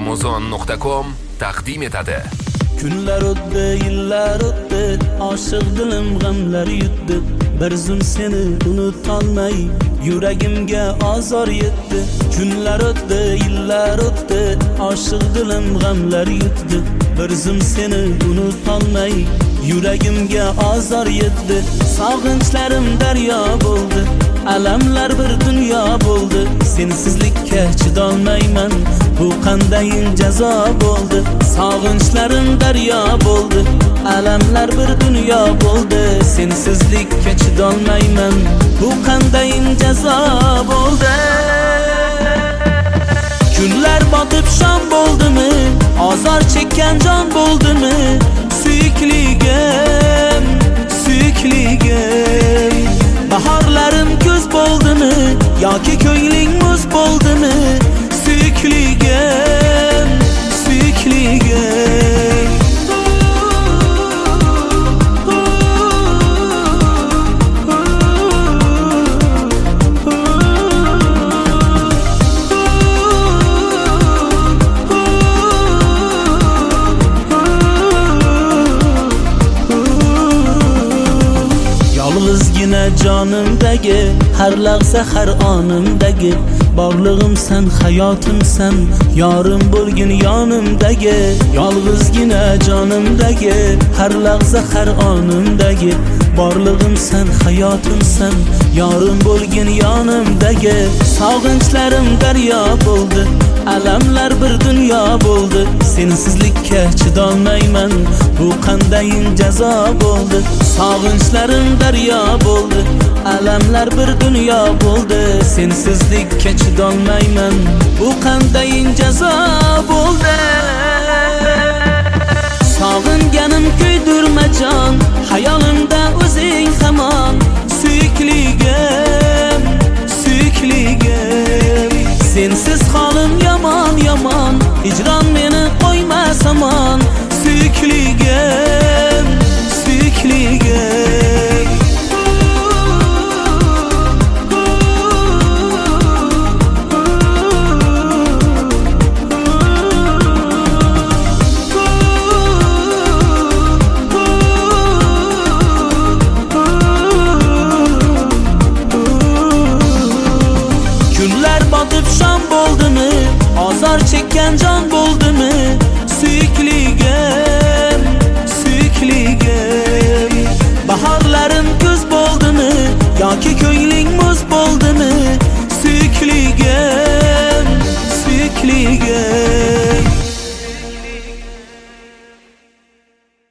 Amazon.com taqdim etadi. Kunlar o'tdi, yillar o'tdi, oshiq dilim g'amlar yutdi. Bir zum seni unutolmay, yuragimga azor yetdi. Kunlar o'tdi, yillar o'tdi, oshiq dilim g'amlar yutdi. Bir zum seni unutolmay, yuragimga azor yetdi. Sog'inchlarim daryo bo'ldi, alamlar bir dunyo bo'ldi. Sensizlikka chidolmayman, bu qandayin jazo bo'ldi. Sog'inchlarim daryo bo'ldi, alamlar bir dunyo bo'ldi. Sensizlikka chidolmayman, bu qandayin jazo bo'ldi. Kunlar botib sham bo'ldimi, azor chekkan jon bo'ldimi? Suyukligim, suyukligim. Bahorlarim kuz bo'ldimi, yoki ko'ngling muz bo'ldimi? Suyukligim, suyukligim. Yolg'izgina jonimdagi, har lahza har onimdagi, borlig'imsan, hayotimsan, yorim bo'lgin yonimdagi. Yolg'izgina jonimdagi, har lahza har onimdagi, borlig'imsan, hayotimsan, yorim bo'lgin yonimdagi. Sog'inchlarim daryo bo'ldi, alamlar bir dunyo bo'ldi. Sensizlikka chidolmayman, bu qandayin jazo bo'ldi. Sog'inchlarim daryo bo'ldi, alamlar bir dunyo bo'ldi. Sensizlikka chidolmayman, bu qandayin jazo bo'ldi. Sog'inganim kuydirma jon, hayolimda o'zing hamon. Suyukligim, suyukligim. Sensiz holim yomon yomon, hijron meni qo'ymas amon. Suyukligim, suyukligim. Kunlar botib sham bo'ldimi, azor chekkan jon